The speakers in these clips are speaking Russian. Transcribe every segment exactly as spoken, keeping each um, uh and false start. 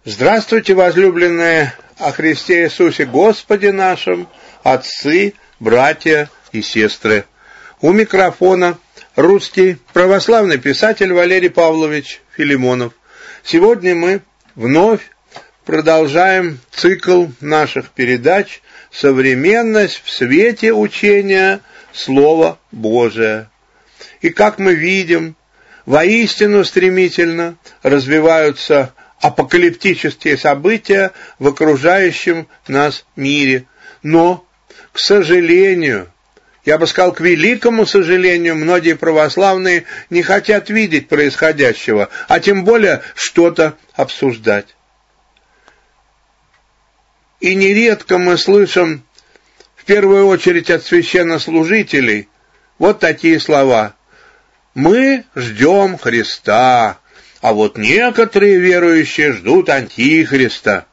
Здравствуйте, возлюбленные о Христе Иисусе Господе нашем, отцы, братья и сестры. У микрофона русский православный писатель Валерий Павлович Филимонов. Сегодня мы вновь продолжаем цикл наших передач «Современность в свете учения Слова Божия». И как мы видим, воистину стремительно развиваются апокалиптические события в окружающем нас мире. Но, к сожалению, я бы сказал, к великому сожалению, многие православные не хотят видеть происходящего, а тем более что-то обсуждать. И нередко мы слышим, в первую очередь от священнослужителей, вот такие слова: «Мы ждем Христа, а вот некоторые верующие ждут Антихриста».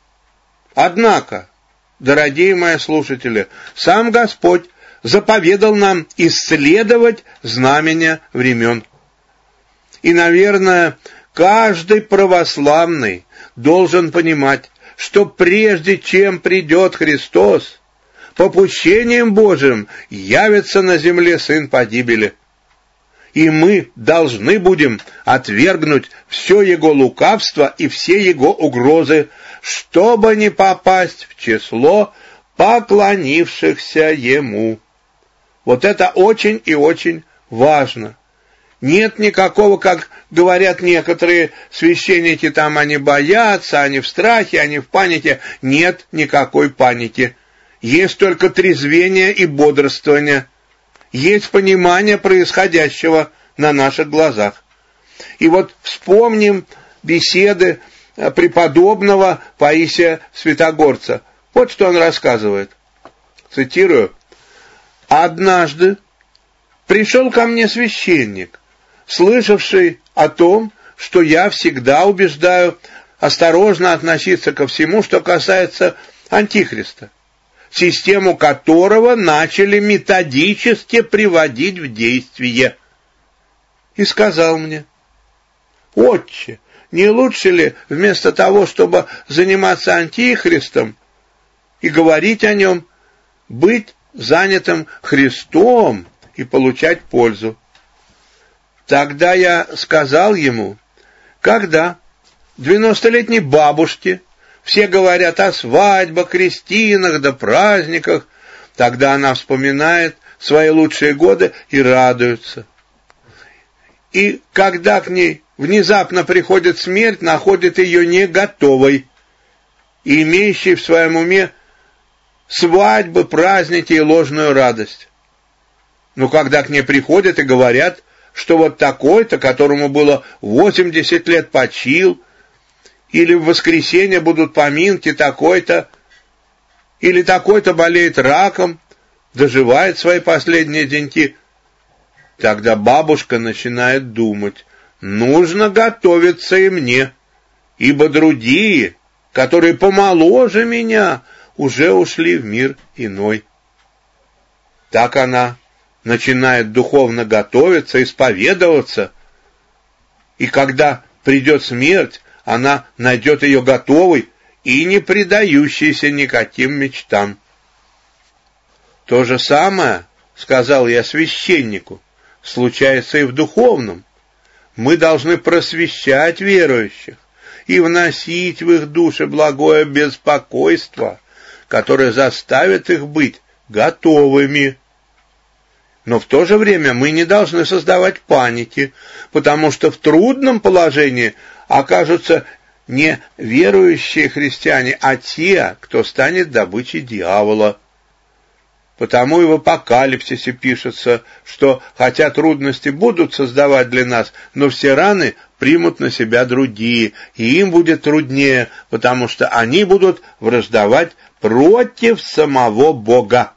Однако, дорогие мои слушатели, сам Господь заповедал нам исследовать знамения времен. И, наверное, каждый православный должен понимать, что прежде чем придет Христос, попущением Божиим явится на земле Сын погибели. И мы должны будем отвергнуть все его лукавство и все его угрозы, чтобы не попасть в число поклонившихся ему. Вот это очень и очень важно. Нет никакого, как говорят некоторые священники, там они боятся, они в страхе, они в панике. Нет никакой паники. Есть только трезвение и бодрствование. Есть понимание происходящего на наших глазах. И вот вспомним беседы преподобного Паисия Святогорца. Вот что он рассказывает. Цитирую. «Однажды пришел ко мне священник, слышавший о том, что я всегда убеждаю осторожно относиться ко всему, что касается Антихриста, систему которого начали методически приводить в действие. И сказал мне: отче, не лучше ли вместо того, чтобы заниматься Антихристом и говорить о нем, быть занятым Христом и получать пользу? Тогда я сказал ему: когда девяностолетней бабушке все говорят о свадьбах, крестинах да праздниках, тогда она вспоминает свои лучшие годы и радуется. И когда к ней внезапно приходит смерть, находит ее не готовой и имеющей в своем уме свадьбы, праздники и ложную радость. Но когда к ней приходят и говорят, что вот такой-то, которому было восемьдесят лет, почил, или в воскресенье будут поминки такой-то, или такой-то болеет раком, доживает свои последние деньки, тогда бабушка начинает думать: нужно готовиться и мне, ибо другие, которые помоложе меня, уже ушли в мир иной. Так она начинает духовно готовиться, исповедоваться, и когда придет смерть, она найдет ее готовой и не предающейся никаким мечтам. То же самое, сказал я священнику, случается и в духовном. Мы должны просвещать верующих и вносить в их души благое беспокойство, которое заставит их быть готовыми. Но в то же время мы не должны создавать паники, потому что в трудном положении окажутся не верующие христиане, а те, кто станет добычей дьявола. Потому и в Апокалипсисе пишется, что хотя трудности будут создавать для нас, но все раны примут на себя другие, и им будет труднее, потому что они будут враждовать против самого Бога.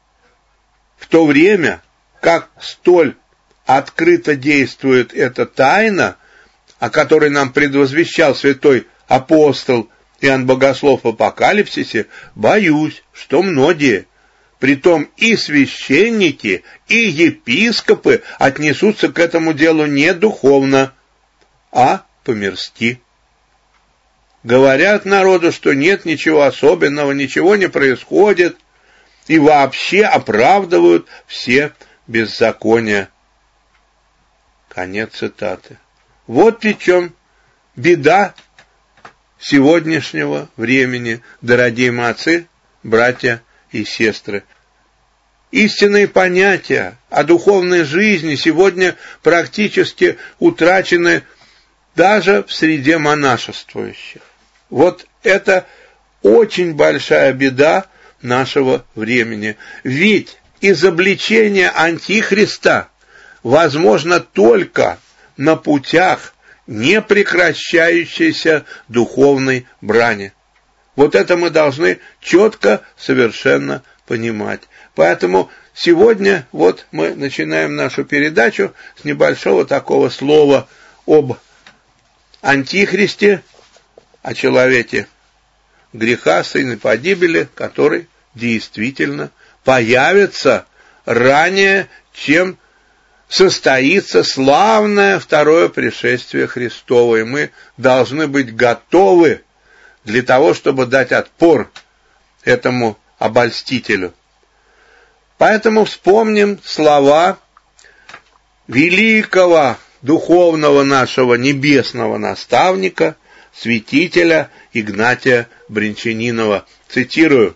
В то время, как столь открыто действует эта тайна, о которой нам предвозвещал святой апостол Иоанн Богослов в Апокалипсисе, боюсь, что многие, притом и священники, и епископы, отнесутся к этому делу не духовно, а по-мирски. говорят народу, что нет ничего особенного, ничего не происходит, и вообще оправдывают все беззакония. Конец цитаты. Вот в чем беда сегодняшнего времени, дорогие отцы, братья и сестры. Истинные понятия о духовной жизни сегодня практически утрачены даже в среде монашествующих. Вот это очень большая беда нашего времени. Ведь изобличение Антихриста возможно только на путях непрекращающейся духовной брани. Вот это мы должны четко, совершенно понимать. Поэтому сегодня вот мы начинаем нашу передачу с небольшого такого слова об Антихристе, о человеке греха, сыне погибели, который действительно появится ранее, чем состоится славное второе пришествие Христово. И мы должны быть готовы для того, чтобы дать отпор этому обольстителю. Поэтому вспомним слова великого духовного нашего небесного наставника, святителя Игнатия Брянчанинова. Цитирую.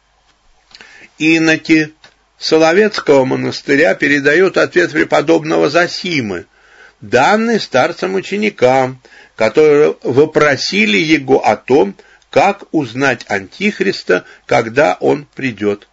«Иноки Соловецкого монастыря передают ответ преподобного Зосимы, данный старцам-ученикам, которые вопросили его о том, как узнать Антихриста, когда он придет.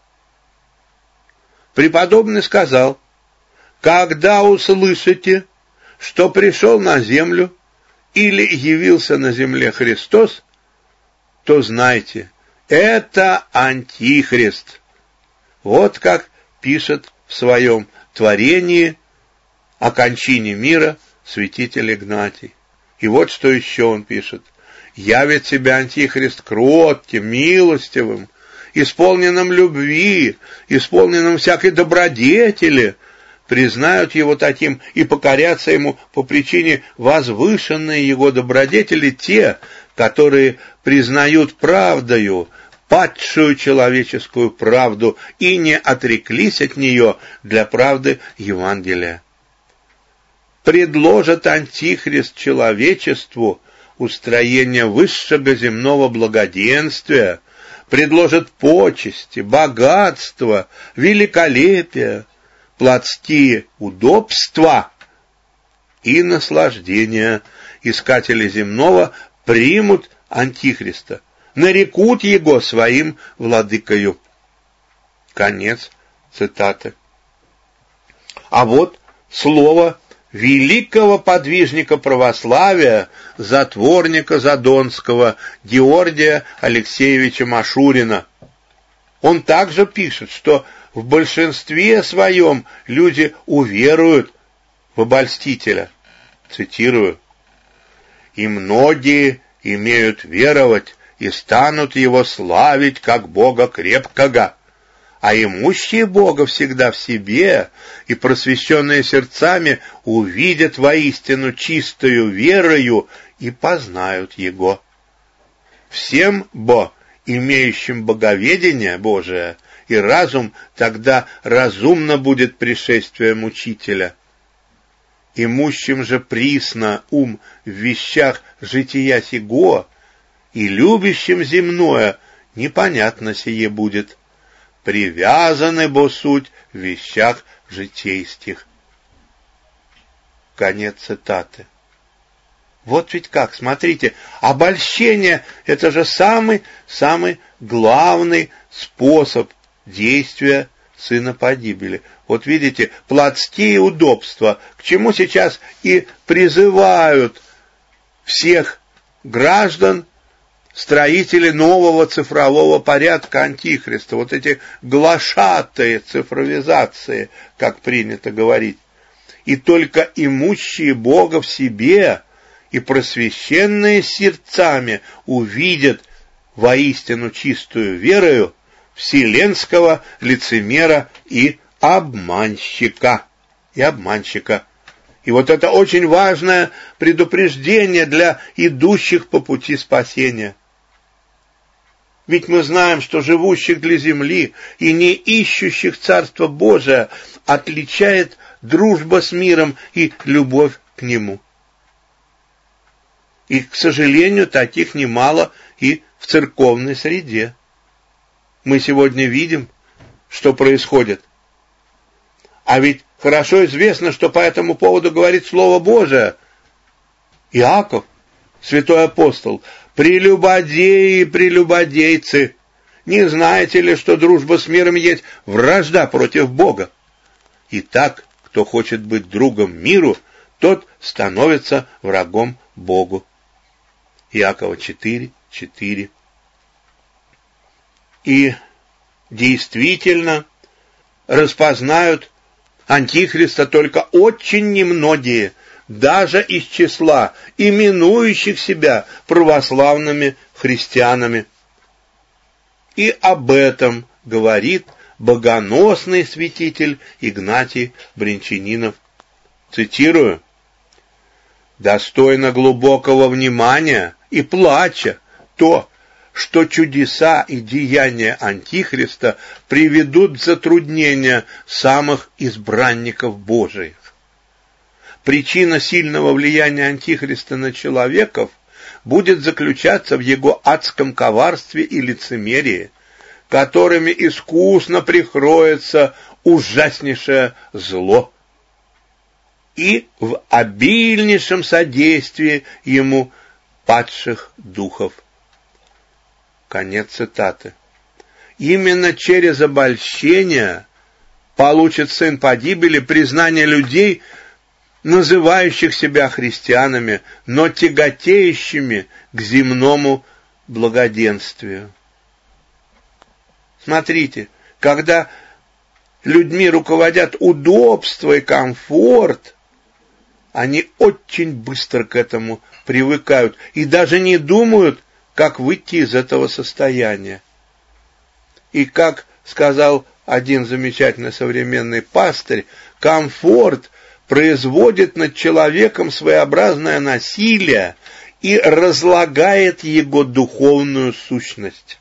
Преподобный сказал: когда услышите, что пришел на землю или явился на земле Христос, то знайте, это Антихрист. Вот как пишет в своем творении о кончине мира святитель Игнатий. И вот что еще он пишет. Явит себя Антихрист кротким, милостивым, исполненным любви, исполненным всякой добродетели, признают его таким и покорятся ему по причине возвышенной его добродетели те, которые признают правдою падшую человеческую правду и не отреклись от нее для правды Евангелия. Предложит Антихрист человечеству устроение высшего земного благоденствия, предложит почести, богатство, великолепие, плотские удобства и наслаждения. Искатели земного примут Антихриста, нарекут его своим владыкою. Конец цитаты. А вот слово великого подвижника православия, затворника Задонского Георгия Алексеевича Машурина. Он также пишет, что в большинстве своем люди уверуют в обольстителя. Цитирую. «И многие имеют веровать и станут его славить, как Бога крепкого, а имущие Бога всегда в себе и просвещенные сердцами увидят воистину чистою верою и познают Его. Всем бо, имеющим боговедение Божие и разум, тогда разумно будет пришествие Мучителя. Имущим же присно ум в вещах жития сего, и любящим земное непонятно сие будет. Привязаны бо суть в вещах житейских». Конец цитаты. Вот ведь как, смотрите, обольщение — это же самый-самый главный способ действия сына погибели. Вот видите, плотские удобства, к чему сейчас и призывают всех граждан строители нового цифрового порядка Антихриста, вот эти глашатые цифровизации, как принято говорить. И только имущие Бога в себе и просвещенные сердцами увидят воистину чистую верою вселенского лицемера и обманщика. И обманщика. И вот это очень важное предупреждение для идущих по пути спасения. Ведь мы знаем, что живущих для земли и не ищущих Царства Божия отличает дружба с миром и любовь к нему. И, к сожалению, таких немало и в церковной среде. Мы сегодня видим, что происходит. А ведь хорошо известно, что по этому поводу говорит Слово Божие. Иаков, святой апостол: «Прелюбодеи и прелюбодейцы, не знаете ли, что дружба с миром есть вражда против Бога? Итак, кто хочет быть другом миру, тот становится врагом Богу». Иакова четыре, четыре. И действительно распознают Антихриста только очень немногие, даже из числа именующих себя православными христианами. И об этом говорит богоносный святитель Игнатий Брянчанинов. Цитирую: «Достойно глубокого внимания и плача то, что чудеса и деяния Антихриста приведут в затруднение самых избранников Божиих. Причина сильного влияния Антихриста на человеков будет заключаться в его адском коварстве и лицемерии, которыми искусно прикроется ужаснейшее зло, и в обильнейшем содействии ему падших духов». Конец цитаты. Именно через обольщение получит сын погибели признание людей, называющих себя христианами, но тяготеющими к земному благоденствию. Смотрите, когда людьми руководят удобство и комфорт, они очень быстро к этому привыкают и даже не думают, как выйти из этого состояния. И как сказал один замечательный современный пастырь, комфорт производит над человеком своеобразное насилие и разлагает его духовную сущность.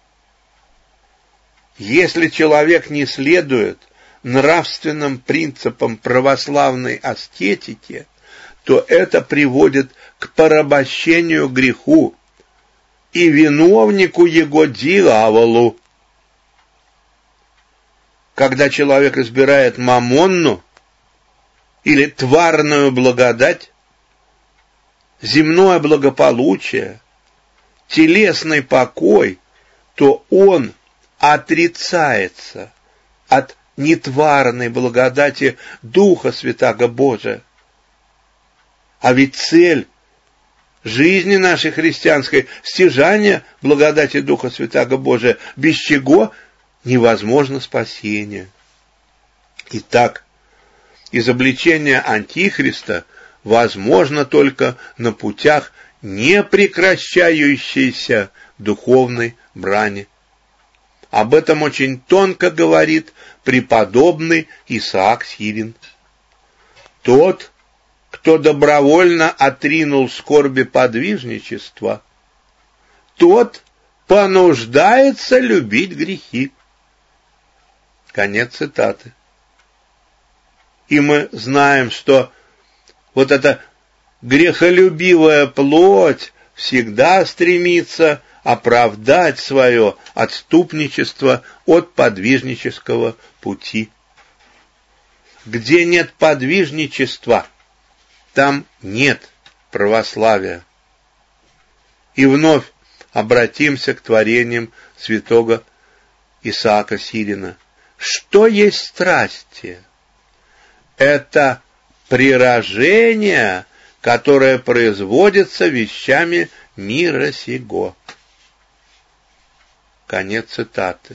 Если человек не следует нравственным принципам православной аскетики, то это приводит к порабощению греху и виновнику его дьяволу. Когда человек избирает мамонну или тварную благодать, земное благополучие, телесный покой, то он отрицается от нетварной благодати Духа Святаго Божия. А ведь цель жизни нашей христианской — стяжание благодати Духа Святаго Божия, без чего невозможно спасение. Итак, изобличение Антихриста возможно только на путях непрекращающейся духовной брани. Об этом очень тонко говорит преподобный Исаак Сирин. Тот, кто добровольно отринул скорби подвижничества, тот понуждается любить грехи. Конец цитаты. И мы знаем, что вот эта грехолюбивая плоть всегда стремится оправдать свое отступничество от подвижнического пути. Где нет подвижничества, там нет православия. И вновь обратимся к творениям святого Исаака Сирина. Что есть страсти? Это прирожение, которое производится вещами мира сего. Конец цитаты.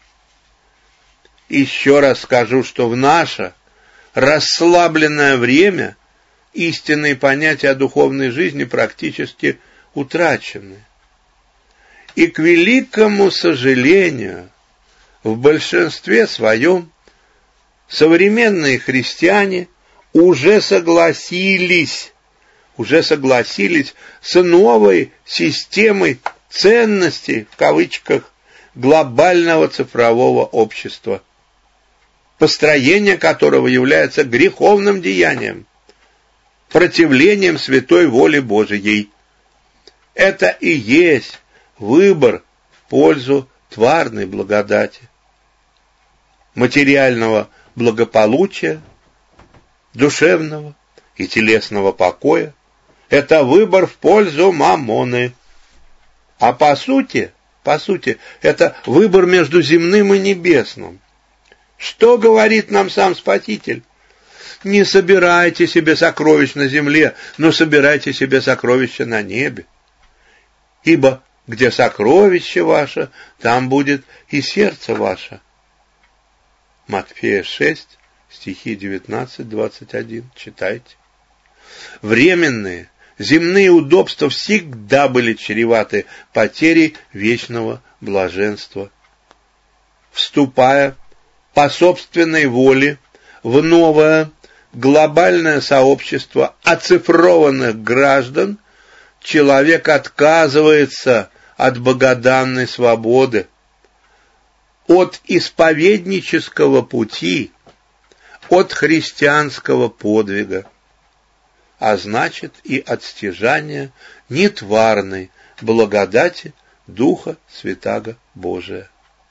Еще раз скажу, что в наше расслабленное время истинные понятия о духовной жизни практически утрачены. И, к великому сожалению, в большинстве своем современные христиане уже согласились, уже согласились с новой системой ценностей, в кавычках, глобального цифрового общества, построение которого является греховным деянием, противлением святой воле Божией. Это и есть выбор в пользу тварной благодати, материального благополучия, душевного и телесного покоя. Это выбор в пользу маммоны. А по сути, по сути, это выбор между земным и небесным. Что говорит нам сам Спаситель? Не собирайте себе сокровищ на земле, но собирайте себе сокровища на небе. Ибо где сокровище ваше, там будет и сердце ваше. Матфея шесть, стихи девятнадцать двадцать один. Читайте. Временные, земные удобства всегда были чреваты потерей вечного блаженства. Вступая по собственной воле в новое глобальное сообщество оцифрованных граждан, человек отказывается от богоданной свободы, от исповеднического пути, от христианского подвига, а значит и от стяжания нетварной благодати Духа Святаго Божия.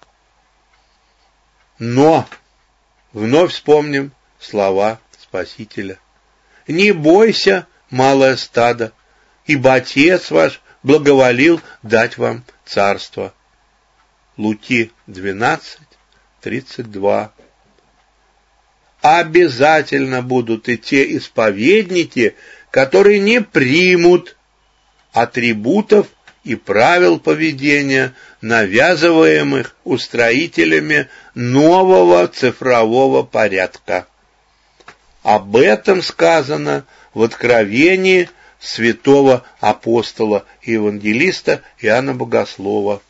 Но вновь вспомним слова Спасителя. «Не бойся, малое стадо, ибо Отец ваш благоволил дать вам царство». Луки двенадцать, тридцать два. Обязательно будут и те исповедники, которые не примут атрибутов и правил поведения, навязываемых устроителями нового цифрового порядка. Об этом сказано в Откровении святого апостола и евангелиста Иоанна Богослова.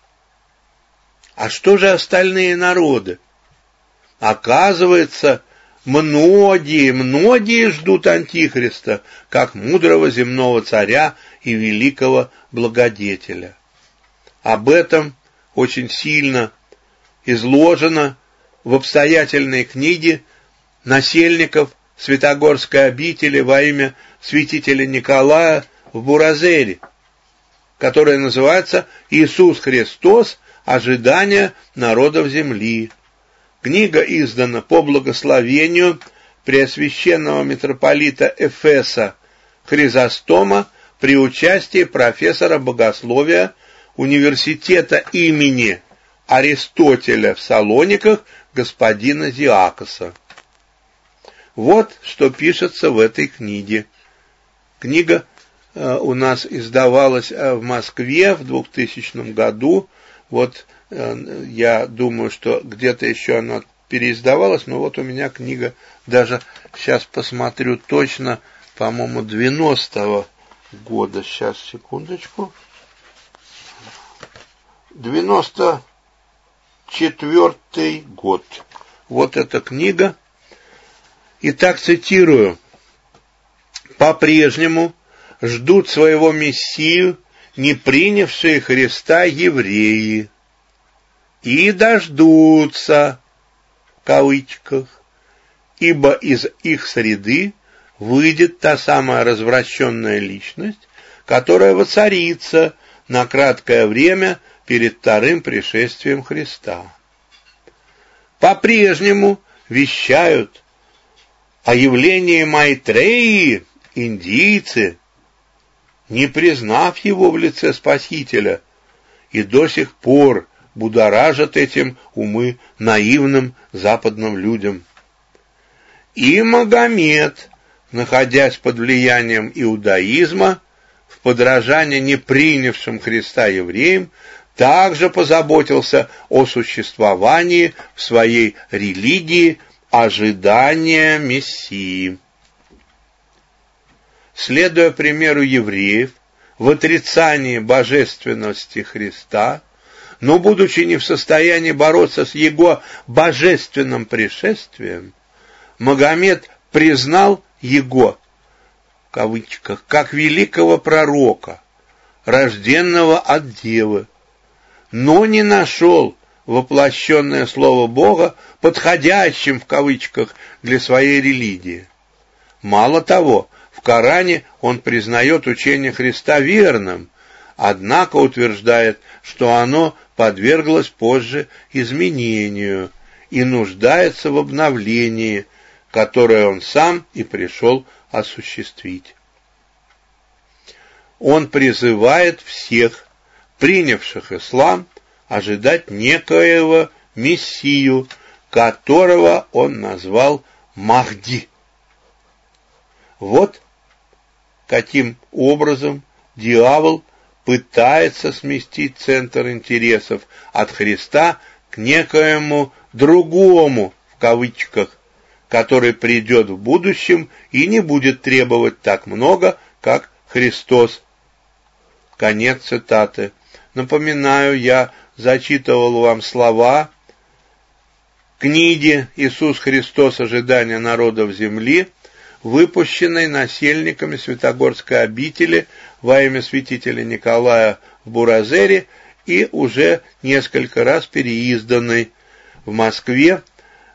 А что же остальные народы? Оказывается, многие, многие ждут Антихриста, как мудрого земного царя и великого благодетеля. Об этом очень сильно изложено в обстоятельной книге насельников Святогорской обители во имя святителя Николая в Буразере, которая называется «Иисус Христос. Ожидание народов земли». Книга издана по благословению преосвященного митрополита Эфеса Хризостома при участии профессора богословия университета имени Аристотеля в Салониках господина Зиакоса. Вот что пишется в этой книге. Книга э, у нас издавалась в Москве в двухтысячном году. Вот э, я думаю, что где-то еще она переиздавалась, но вот у меня книга, даже сейчас посмотрю точно, по-моему, девяностого года. Сейчас, секундочку. девяносто четвёртый год. Вот эта книга. Итак, цитирую. «По-прежнему ждут своего Мессию не принявшие Христа евреи, и дождутся, в кавычках, ибо из их среды выйдет та самая развращенная личность, которая воцарится на краткое время перед вторым пришествием Христа. По-прежнему вещают о явлении Майтреи индийцы, не признав его в лице Спасителя, и до сих пор будоражат этим умы наивным западным людям. И Магомед, находясь под влиянием иудаизма, в подражание не принявшим Христа евреям, также позаботился о существовании в своей религии ожидания Мессии. Следуя примеру евреев в отрицании божественности Христа, но будучи не в состоянии бороться с его божественным пришествием, Магомед признал его, в кавычках, как великого пророка, рожденного от девы, но не нашел воплощенное слово Бога подходящим, в кавычках, для своей религии. Мало того, в Коране он признает учение Христа верным, однако утверждает, что оно подверглось позже изменению и нуждается в обновлении, которое он сам и пришел осуществить. Он призывает всех, принявших ислам, ожидать некоего мессию, которого он назвал Махди. Вот каким образом дьявол пытается сместить центр интересов от Христа к некоему другому, в кавычках, который придет в будущем и не будет требовать так много, как Христос. Конец цитаты. Напоминаю, я зачитывал вам слова книги «Иисус Христос. Ожидание народов земли», выпущенной насельниками Святогорской обители во имя святителя Николая в Буразере и уже несколько раз переизданной в Москве.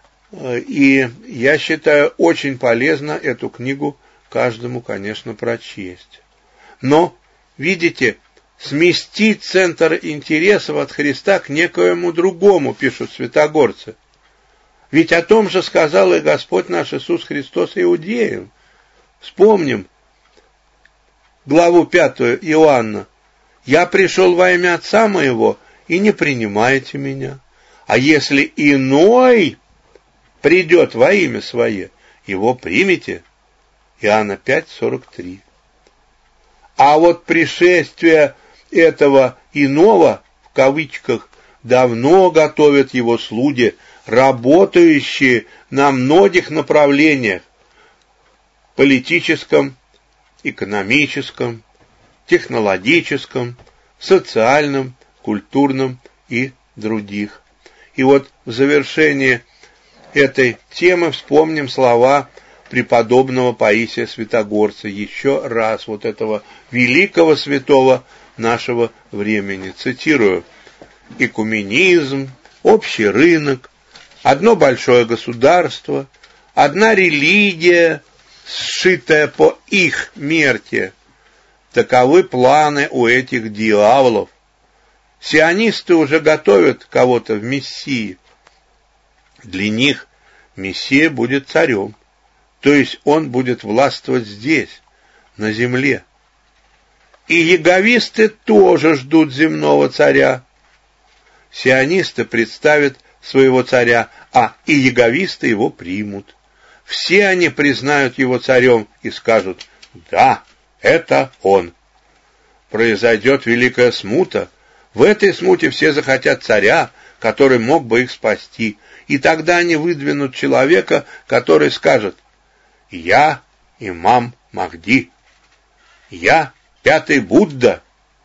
И я считаю очень полезно эту книгу каждому, конечно, прочесть. Но, видите, сместить центр интересов от Христа к некоему другому, пишут святогорцы. Ведь о том же сказал и Господь наш Иисус Христос иудеям. Вспомним главу пятую Иоанна. «Я пришел во имя Отца моего, и не принимаете меня. А если иной придет во имя свое, его примете». Иоанна пять сорок три. А вот пришествие этого иного, в кавычках, давно готовят его слуги, работающие на многих направлениях: политическом, экономическом, технологическом, социальном, культурном и других. И вот в завершении этой темы вспомним слова преподобного Паисия Святогорца, еще раз вот этого великого святого нашего времени. Цитирую: «Экуменизм, общий рынок, одно большое государство, одна религия, сшитая по их мерке. Таковы планы у этих дьяволов. Сионисты уже готовят кого-то в Мессии. Для них Мессия будет царем, то есть он будет властвовать здесь, на земле. И яговисты тоже ждут земного царя. Сионисты представят своего царя, а и яговисты его примут. Все они признают его царем и скажут: да, это он. Произойдет великая смута. В этой смуте все захотят царя, который мог бы их спасти. И тогда они выдвинут человека, который скажет: я имам Махди, я пятый Будда,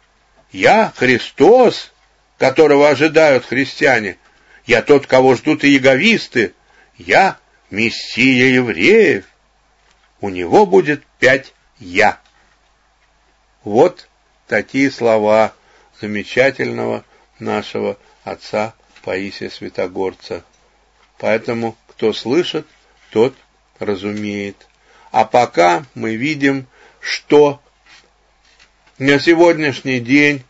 я Христос, которого ожидают христиане, я тот, кого ждут и яговисты, я Мессия евреев. У него будет пять «я». Вот такие слова замечательного нашего отца Паисия Святогорца. Поэтому, кто слышит, тот разумеет. А пока мы видим, что на сегодняшний день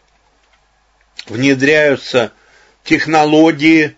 внедряются технологии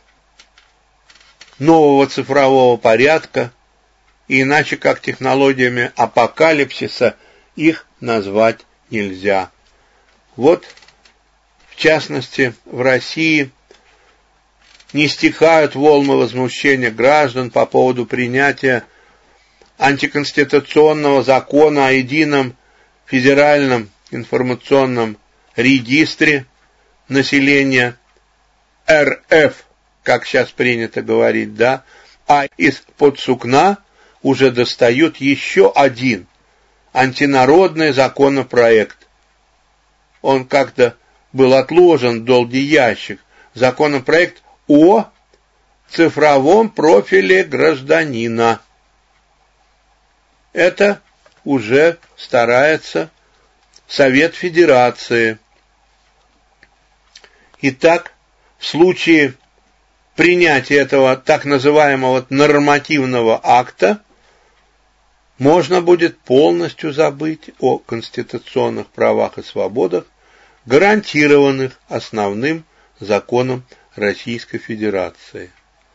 нового цифрового порядка, и иначе как технологиями апокалипсиса их назвать нельзя. Вот, в частности, в России не стихают волны возмущения граждан по поводу принятия антиконституционного закона о едином федеральном информационном регистре населения эр эф, как сейчас принято говорить, да, а из-под сукна уже достают еще один антинародный законопроект. Он как-то был отложен в долгий ящик. Законопроект о цифровом профиле гражданина. это уже старается Совет Федерации. Итак, в случае принятия этого так называемого нормативного акта можно будет полностью забыть о конституционных правах и свободах, гарантированных основным законом Российской Федерации.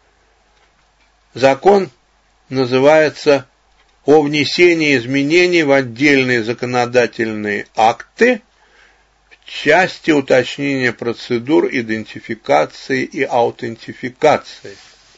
Закон называется «О внесении изменений в отдельные законодательные акты в части уточнения процедур идентификации и аутентификации».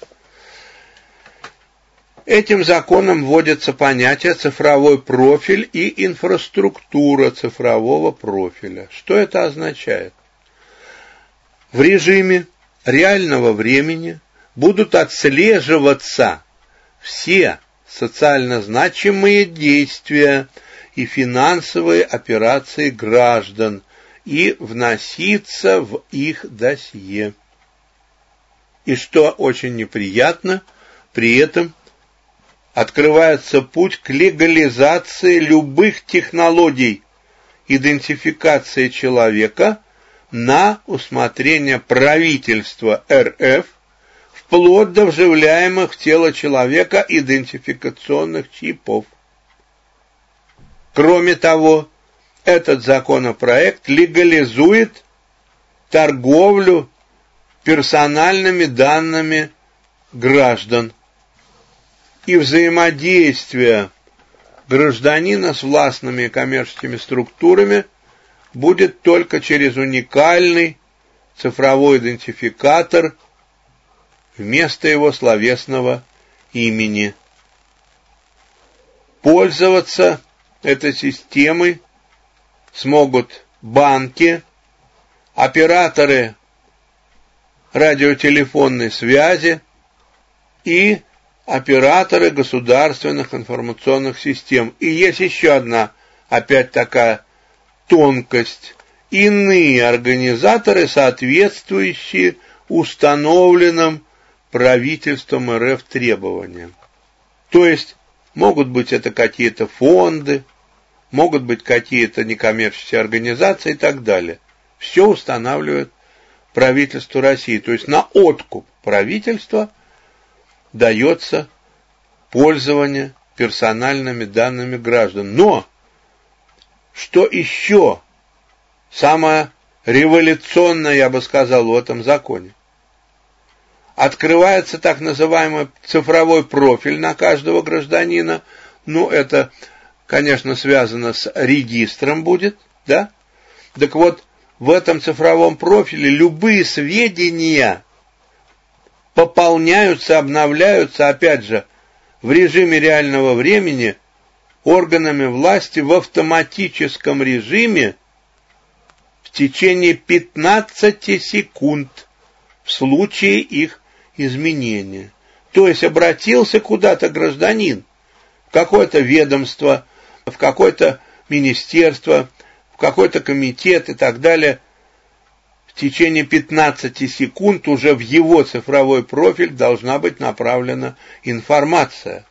Этим законом вводятся понятия цифровой профиль и инфраструктура цифрового профиля. Что это означает? В режиме реального времени будут отслеживаться все социально значимые действия и финансовые операции граждан и вноситься в их досье. И что очень неприятно, при этом открывается путь к легализации любых технологий идентификации человека на усмотрение правительства эр эф, вплоть до вживляемых в тело человека идентификационных чипов. Кроме того, этот законопроект легализует торговлю персональными данными граждан и взаимодействие гражданина с властными коммерческими структурами будет только через уникальный цифровой идентификатор вместо его словесного имени. Пользоваться этой системой смогут банки, операторы радиотелефонной связи и операторы государственных информационных систем. И есть еще одна, опять такая тонкость. Иные организаторы, соответствующие установленным правительством эр эф требованиям. То есть, могут быть это какие-то фонды, могут быть какие-то некоммерческие организации и так далее. Все устанавливает правительство России. То есть, на откуп правительства дается пользование персональными данными граждан. Но, что еще самое революционное, я бы сказал, в этом законе? Открывается так называемый цифровой профиль на каждого гражданина. Ну, это, конечно, связано с регистром будет, да? Так вот, в этом цифровом профиле любые сведения пополняются, обновляются, опять же, в режиме реального времени органами власти в автоматическом режиме в течение пятнадцати секунд в случае их изменения. То есть обратился куда-то гражданин, в какое-то ведомство, в какое-то министерство, в какой-то комитет и так далее, в течение пятнадцати секунд уже в его цифровой профиль должна быть направлена информация.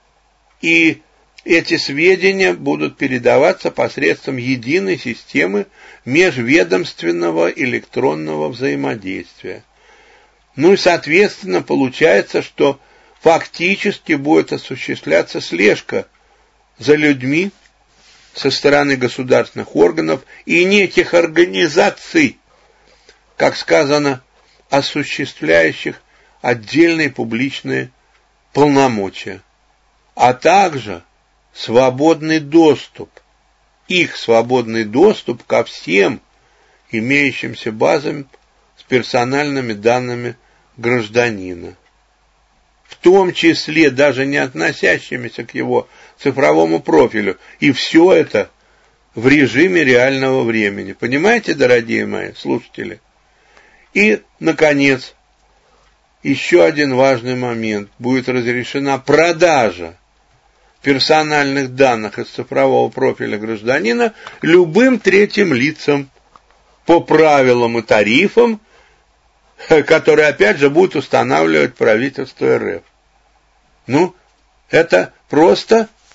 И эти сведения будут передаваться посредством единой системы межведомственного электронного взаимодействия. Ну и, соответственно, получается, что фактически будет осуществляться слежка за людьми со стороны государственных органов и неких организаций, как сказано, осуществляющих отдельные публичные полномочия, а также свободный доступ, их свободный доступ ко всем имеющимся базам с персональными данными гражданина, в том числе даже не относящимися к его цифровому профилю, и все это в режиме реального времени. Понимаете, дорогие мои слушатели? И, наконец, еще один важный момент. Будет разрешена продажа персональных данных из цифрового профиля гражданина любым третьим лицам по правилам и тарифам, которые, опять же, будут устанавливать правительство эр эф. Ну, это просто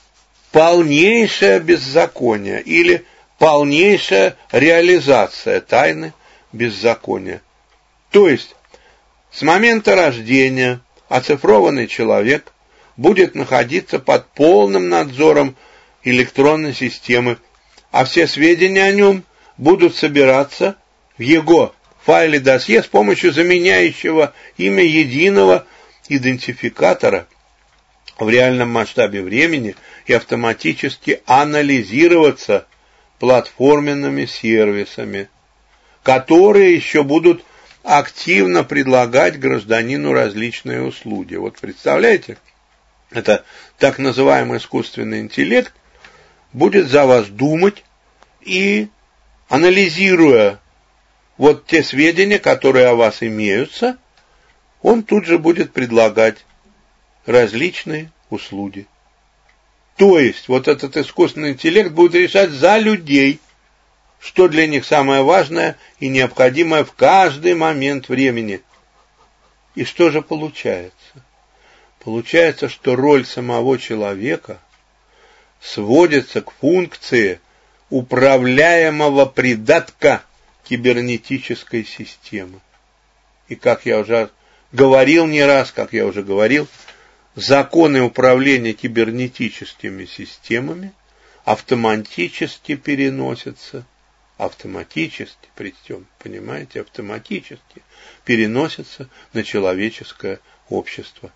полнейшее беззаконие или полнейшая реализация тайны беззакония. То есть, с момента рождения оцифрованный человек будет находиться под полным надзором электронной системы, а все сведения о нем будут собираться в его файле досье с помощью заменяющего имя единого идентификатора в реальном масштабе времени и автоматически анализироваться платформенными сервисами, которые еще будут активно предлагать гражданину различные услуги. Вот представляете, это так называемый искусственный интеллект будет за вас думать и, анализируя вот те сведения, которые о вас имеются, он тут же будет предлагать различные услуги. То есть, вот этот искусственный интеллект будет решать за людей, что для них самое важное и необходимое в каждый момент времени. И что же получается? Получается, что роль самого человека сводится к функции управляемого придатка кибернетической системы. И как я уже говорил не раз, как я уже говорил, законы управления кибернетическими системами автоматически переносятся, автоматически, причем, понимаете, автоматически переносятся на человеческое общество.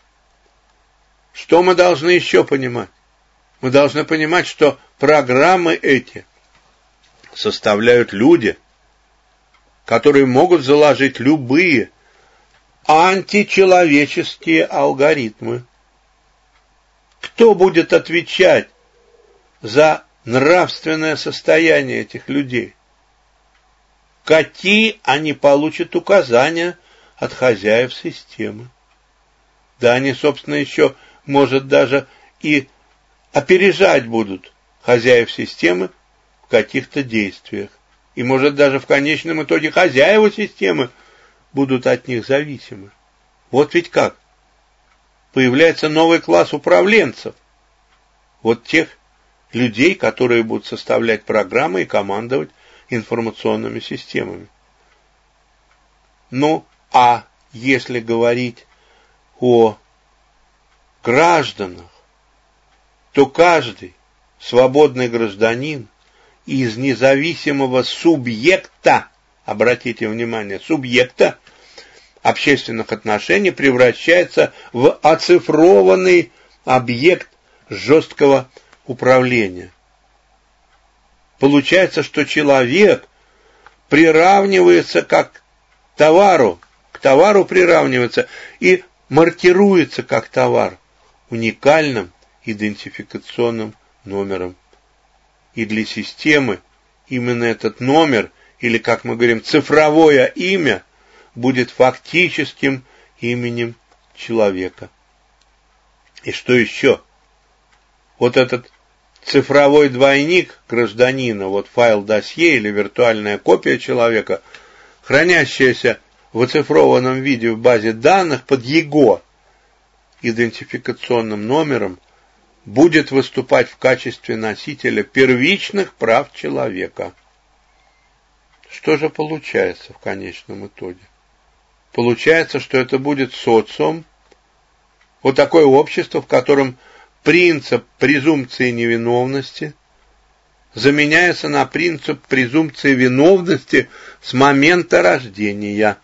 Что мы должны еще понимать? Мы должны понимать, что программы эти составляют люди, которые могут заложить любые античеловеческие алгоритмы. Кто будет отвечать за нравственное состояние этих людей? Какие они получат указания от хозяев системы? Да они, собственно, еще, может, даже и опережать будут хозяев системы в каких-то действиях. И, может, даже в конечном итоге хозяева системы будут от них зависимы. Вот ведь как. Появляется новый класс управленцев. Вот тех людей, которые будут составлять программы и командовать информационными системами. Ну, а если говорить о гражданах, то каждый свободный гражданин из независимого субъекта, обратите внимание, субъекта общественных отношений превращается в оцифрованный объект жесткого управления. Получается, что человек приравнивается как к товару, к товару приравнивается и маркируется как товар уникальным идентификационным номером. И для системы именно этот номер, или, как мы говорим, цифровое имя, будет фактическим именем человека. И что еще? Вот этот цифровой двойник гражданина, вот файл досье или виртуальная копия человека, хранящаяся в оцифрованном виде в базе данных под его идентификационным номером, будет выступать в качестве носителя первичных прав человека. Что же получается в конечном итоге? Получается, что это будет социум, вот такое общество, в котором принцип презумпции невиновности заменяется на принцип презумпции виновности с момента рождения.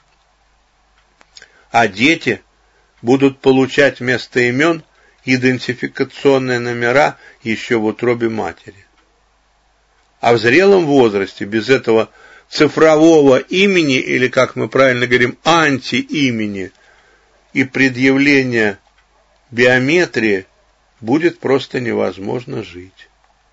А дети будут получать вместо имен идентификационные номера еще в утробе матери. А в зрелом возрасте без этого цифрового имени, или, как мы правильно говорим, антиимени и предъявления биометрии, будет просто невозможно жить.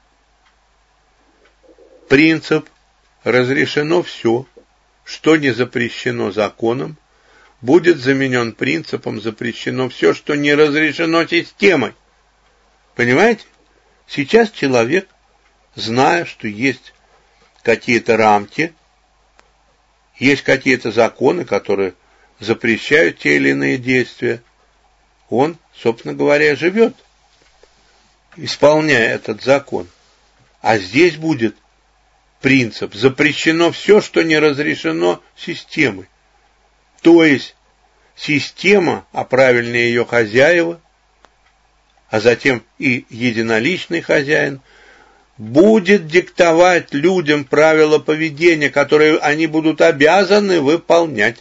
Принцип «разрешено все, что не запрещено законом», будет заменен принципом «запрещено все, что не разрешено системой». Понимаете? Сейчас человек, зная, что есть какие-то рамки, есть какие-то законы, которые запрещают те или иные действия, он, собственно говоря, живет. исполняя этот закон. А здесь будет принцип: запрещено все, что не разрешено системой. То есть система, а правильнее ее хозяева, а затем и единоличный хозяин, будет диктовать людям правила поведения, которые они будут обязаны выполнять.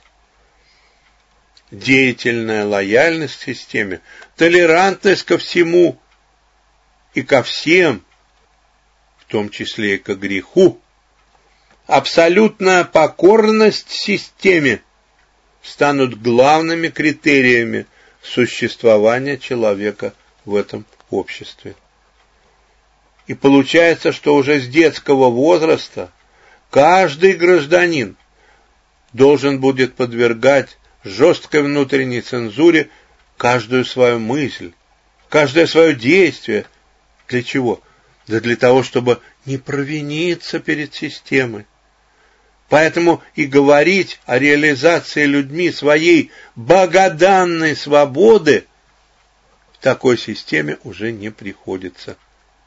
Деятельная лояльность к системе, толерантность ко всему и ко всем, в том числе и ко греху, абсолютная покорность системе станут главными критериями существования человека в этом обществе. И получается, что уже с детского возраста каждый гражданин должен будет подвергать жесткой внутренней цензуре каждую свою мысль, каждое свое действие. Для чего? Да для того, чтобы не провиниться перед системой. Поэтому и говорить о реализации людьми своей богоданной свободы в такой системе уже не приходится.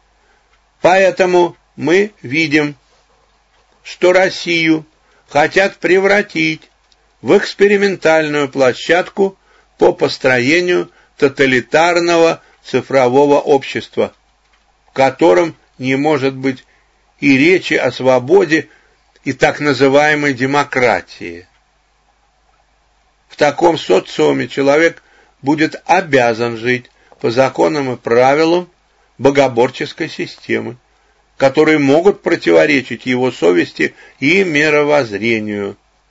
Поэтому мы видим, что Россию хотят превратить в экспериментальную площадку по построению тоталитарного цифрового общества, в котором не может быть и речи о свободе и так называемой демократии. В таком социуме человек будет обязан жить по законам и правилам богоборческой системы, которые могут противоречить его совести и мировоззрению.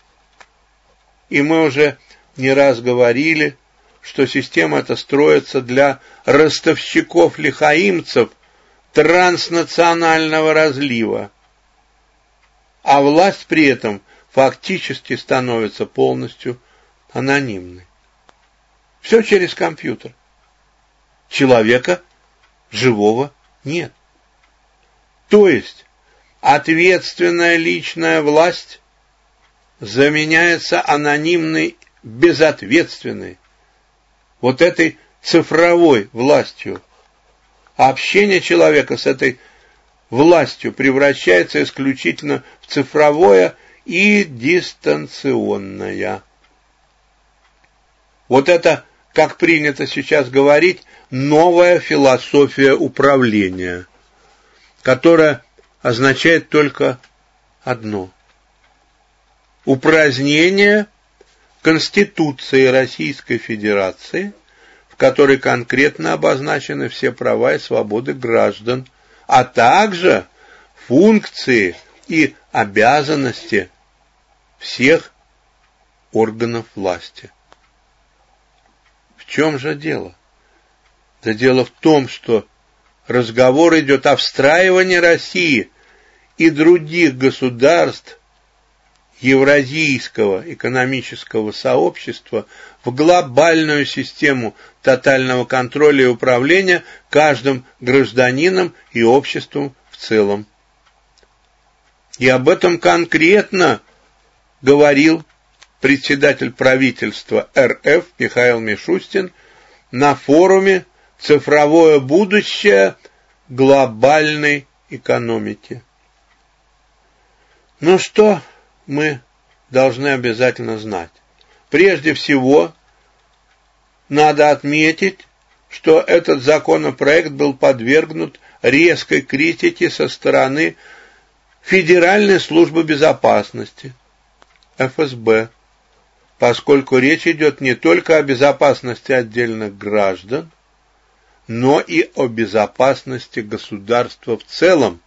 И мы уже не раз говорили, что система эта строится для ростовщиков-лихаимцев транснационального разлива, а власть при этом фактически становится полностью анонимной. Все через компьютер. Человека живого нет. То есть ответственная личная власть заменяется анонимной, безответственной, вот этой цифровой властью. А общение человека с этой властью превращается исключительно в цифровое и дистанционное. Вот это, как принято сейчас говорить, новая философия управления, которая означает только одно: упразднение Конституции Российской Федерации, в которой конкретно обозначены все права и свободы граждан, а также функции и обязанности всех органов власти. В чем же дело? Да дело в том, что разговор идет о встраивании России и других государств Евразийского экономического сообщества в глобальную систему тотального контроля и управления каждым гражданином и обществом в целом. И об этом конкретно говорил председатель правительства эр эф Михаил Мишустин на форуме «Цифровое будущее глобальной экономики». Ну что мы должны обязательно знать? Прежде всего, надо отметить, что этот законопроект был подвергнут резкой критике со стороны Федеральной службы безопасности, эф эс бэ, поскольку речь идет не только о безопасности отдельных граждан, но и о безопасности государства в целом.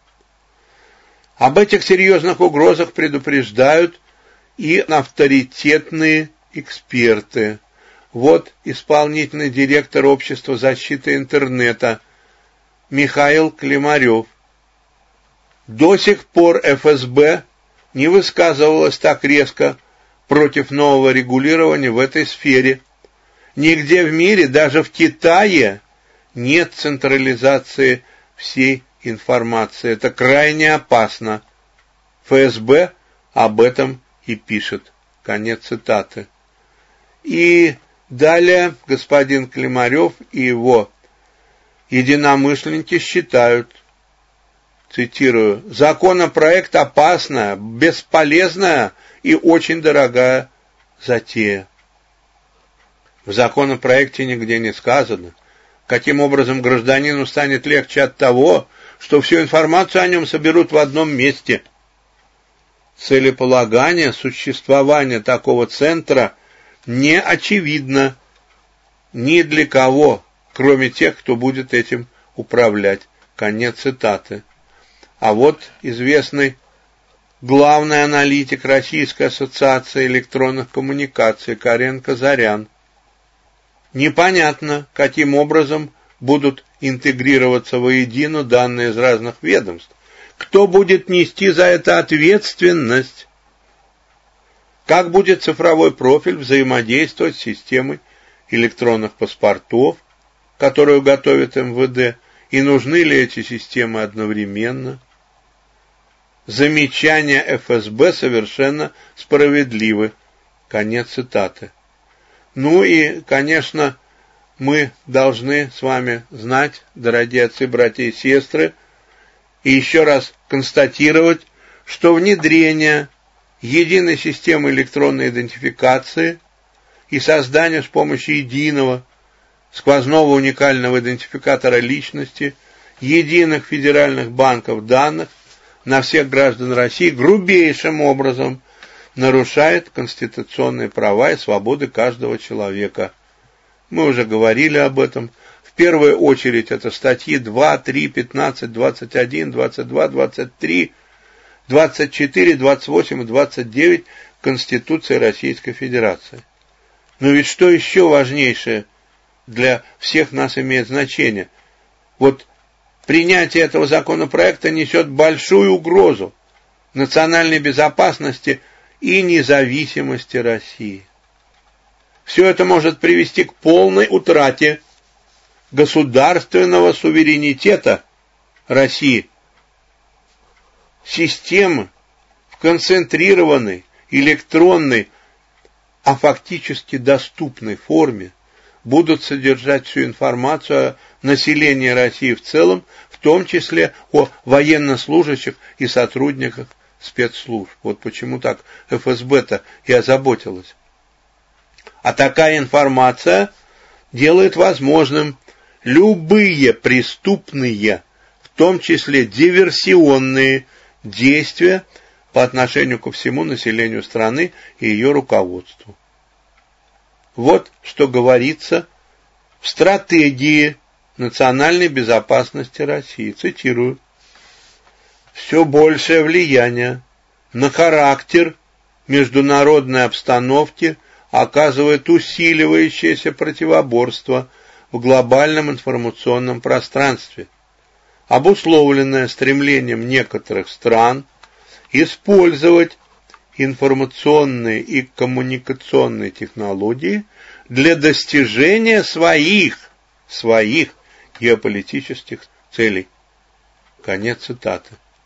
Об этих серьезных угрозах предупреждают и авторитетные эксперты. Вот исполнительный директор Общества защиты интернета Михаил Климарев. До сих пор эф эс бэ не высказывалась так резко против нового регулирования в этой сфере. Нигде в мире, даже в Китае, нет централизации всей информации. Это крайне опасно. эф эс бэ об этом и пишет. Конец цитаты. И далее господин Климарев и его Единомышленники считают, цитирую, «законопроект опасная, бесполезная и очень дорогая затея». В законопроекте нигде не сказано, каким образом гражданину станет легче от того, что всю информацию о нем соберут в одном месте. Целеполагание существования такого центра не очевидно ни для кого, кроме тех, кто будет этим управлять. Конец цитаты. А вот известный главный аналитик Российской ассоциации электронных коммуникаций Карен Казарян. Непонятно, каким образом будут интегрироваться воедино данные из разных ведомств. Кто будет нести за это ответственность? Как будет цифровой профиль взаимодействовать с системой электронных паспортов, которую готовит эм вэ дэ, и нужны ли эти системы одновременно? Замечания эф эс бэ совершенно справедливы. Конец цитаты. Ну и, конечно, мы должны с вами знать, дорогие отцы, братья и сестры, и еще раз констатировать, что внедрение единой системы электронной идентификации и создание с помощью единого сквозного уникального идентификатора личности, единых федеральных банков данных на всех граждан России грубейшим образом нарушает конституционные права и свободы каждого человека. Мы уже говорили об этом. В первую очередь это статьи два, три, пятнадцать, двадцать один, двадцать два, двадцать три, двадцать четыре, двадцать восемь и двадцать девять Конституции Российской Федерации. Но ведь что еще важнейшее для всех нас имеет значение? Вот принятие этого законопроекта несет большую угрозу национальной безопасности и независимости России. Все это может привести к полной утрате государственного суверенитета России. Системы в концентрированной, электронной, а фактически доступной форме будут содержать всю информацию о населении России в целом, в том числе о военнослужащих и сотрудниках спецслужб. Вот почему так эф эс бэ-то и озаботилась. А такая информация делает возможным любые преступные, в том числе диверсионные действия по отношению ко всему населению страны и ее руководству. Вот что говорится в стратегии национальной безопасности России. Цитирую. Все большее влияние на характер международной обстановки оказывает усиливающееся противоборство в глобальном информационном пространстве, обусловленное стремлением некоторых стран использовать информационные и коммуникационные технологии для достижения своих, своих геополитических целей. Конец цитаты.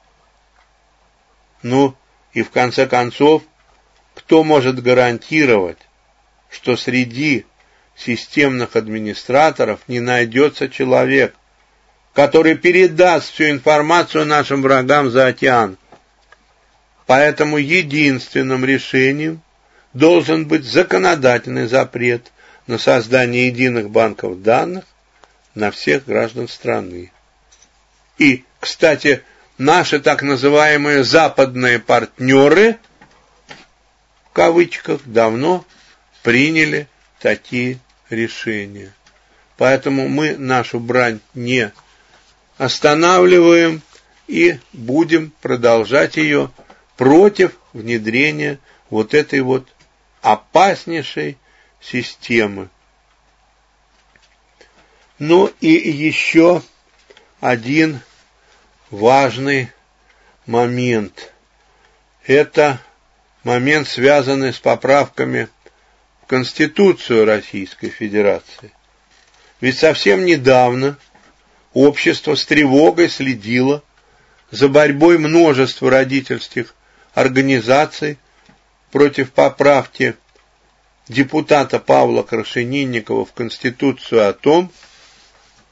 Ну и в конце концов, кто может гарантировать, что среди системных администраторов не найдется человек, который передаст всю информацию нашим врагам за океан? Поэтому единственным решением должен быть законодательный запрет на создание единых банков данных на всех граждан страны. И, кстати, наши так называемые западные партнеры, в кавычках, давно приняли такие решения. Поэтому мы нашу брань не останавливаем и будем продолжать ее против внедрения вот этой вот опаснейшей системы. Ну и еще один важный момент. Это момент, связанный с поправками в Конституцию Российской Федерации. Ведь совсем недавно общество с тревогой следило за борьбой множества родительских организаций против поправки депутата Павла Крашенинникова в Конституцию о том,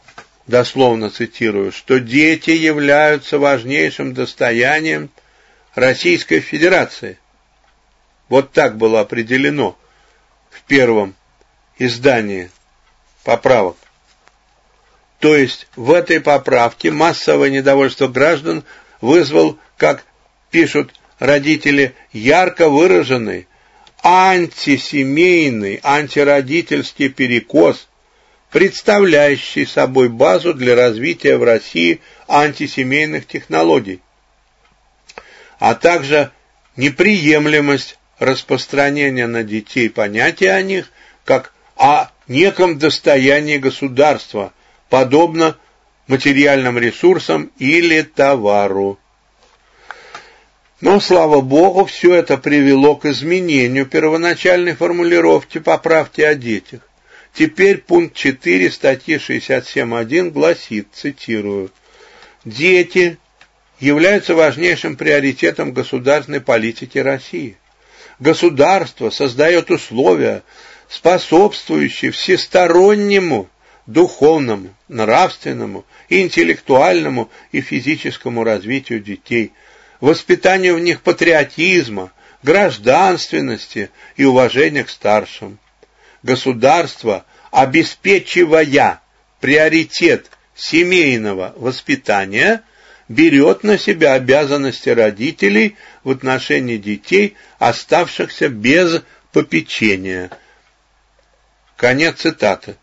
дословно цитирую, что дети являются важнейшим достоянием Российской Федерации. Вот так было определено в первом издании поправок. То есть в этой поправке массовое недовольство граждан вызвал, как пишут родители, ярко выраженный антисемейный, антиродительский перекос, представляющий собой базу для развития в России антисемейных технологий, а также неприемлемость распространения на детей понятия о них как о неком достоянии государства, подобно материальным ресурсам или товару. Но, слава Богу, все это привело к изменению первоначальной формулировки поправки о детях. Теперь пункт четыре статьи шестьдесят семь точка один гласит, цитирую, «Дети являются важнейшим приоритетом государственной политики России. Государство создает условия, способствующие всестороннему духовному, нравственному, интеллектуальному и физическому развитию детей, воспитанию в них патриотизма, гражданственности и уважения к старшим. Государство, обеспечивая приоритет семейного воспитания, берет на себя обязанности родителей в отношении детей, оставшихся без попечения». Конец цитаты.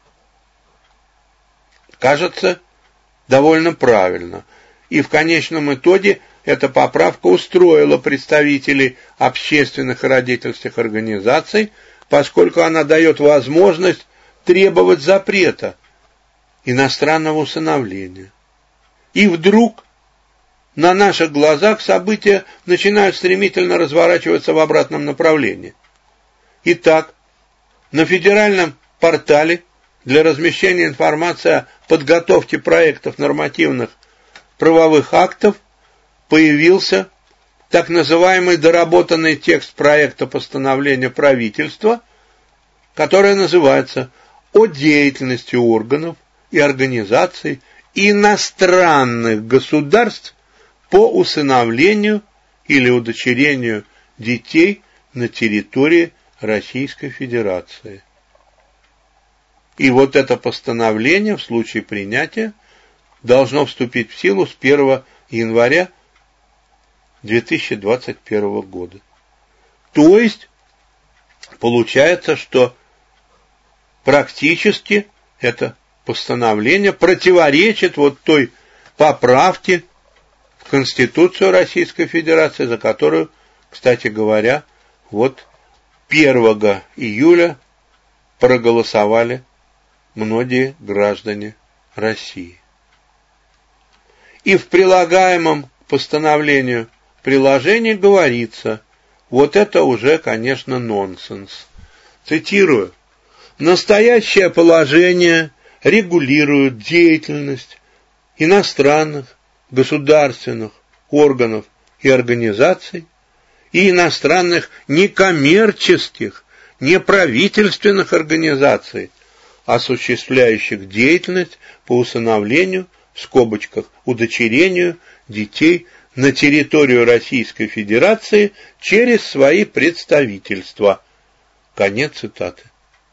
Кажется, довольно правильно. И в конечном итоге эта поправка устроила представителей общественных и родительских организаций, поскольку она дает возможность требовать запрета иностранного усыновления. И вдруг на наших глазах события начинают стремительно разворачиваться в обратном направлении. Итак, на федеральном портале для размещения информации о подготовке проектов нормативных правовых актов появился так называемый доработанный текст проекта постановления правительства, которое называется «О деятельности органов и организаций иностранных государств по усыновлению или удочерению детей на территории Российской Федерации». И вот это постановление в случае принятия должно вступить в силу с первого января две тысячи двадцать первого года. То есть, получается, что практически это постановление противоречит вот той поправке в Конституцию Российской Федерации, за которую, кстати говоря, вот первого июля проголосовали многие граждане России. И в прилагаемом постановлению приложении говорится, вот это уже, конечно, нонсенс. Цитирую. «Настоящее положение регулирует деятельность иностранных государственных органов и организаций и иностранных некоммерческих, неправительственных организаций, осуществляющих деятельность по усыновлению, в скобочках, удочерению детей на территорию Российской Федерации через свои представительства». Конец цитаты.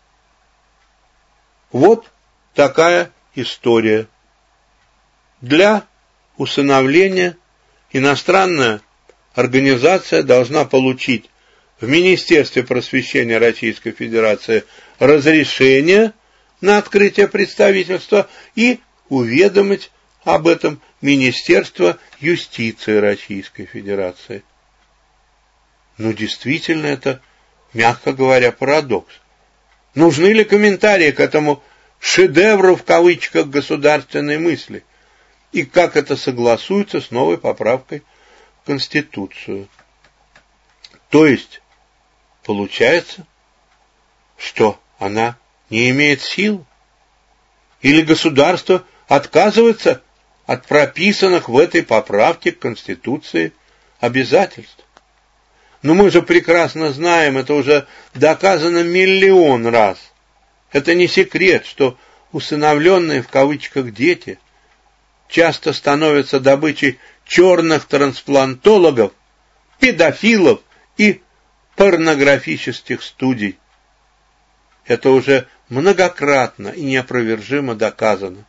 Вот такая история. Для усыновления иностранная организация должна получить в Министерстве просвещения Российской Федерации разрешение на открытие представительства и уведомить об этом Министерство юстиции Российской Федерации. Ну, действительно, это, мягко говоря, парадокс. Нужны ли комментарии к этому шедевру в кавычках государственной мысли? И как это согласуется с новой поправкой в Конституцию? То есть, получается, что она не имеет сил? Или государство отказывается от прописанных в этой поправке к Конституции обязательств? Но мы же прекрасно знаем, это уже доказано миллион раз. Это не секрет, что усыновленные в кавычках дети часто становятся добычей черных трансплантологов, педофилов и порнографических студий. Это уже многократно и неопровержимо доказано.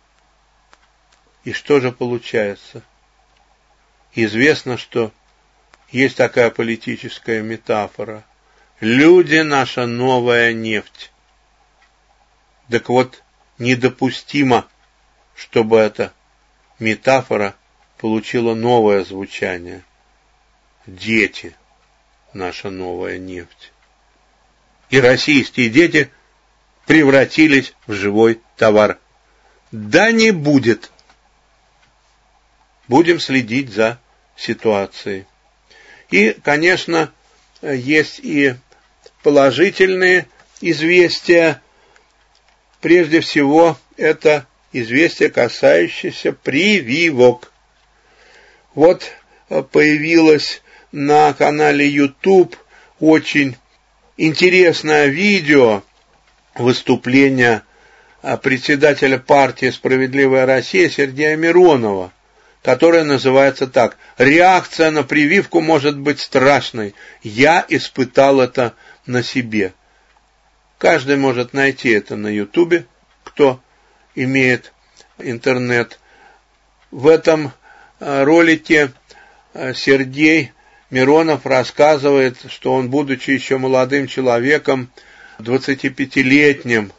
И что же получается? Известно, что есть такая политическая метафора. Люди — наша новая нефть. Так вот, недопустимо, чтобы эта метафора получила новое звучание. Дети — наша новая нефть. И российские дети превратились в живой товар. Да не будет. Будем следить за ситуацией. И, конечно, есть и положительные известия. Прежде всего, это известие, касающееся прививок. Вот появилось на канале YouTube очень интересное видео выступления председателя партии «Справедливая Россия» Сергея Миронова, которое называется так: «Реакция на прививку может быть страшной. Я испытал это на себе». Каждый может найти это на Ютубе, кто имеет интернет. В этом ролике Сергей Миронов рассказывает, что он, будучи еще молодым человеком, двадцатипятилетним